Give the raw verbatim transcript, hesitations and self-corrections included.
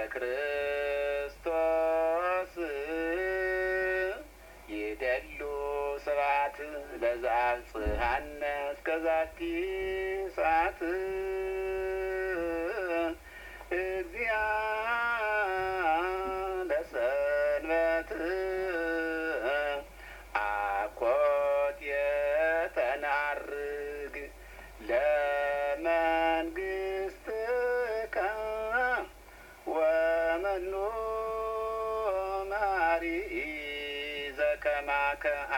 ክርስቶስ ይደሉ ስብሐት ለዘአብጽሐነ እስከዛቲ ሰዓት እግዚአ ለሰንበት አኮቴተ ናርግ ለመንግሥትከ ወመኑ መኃሪ ዘከማከ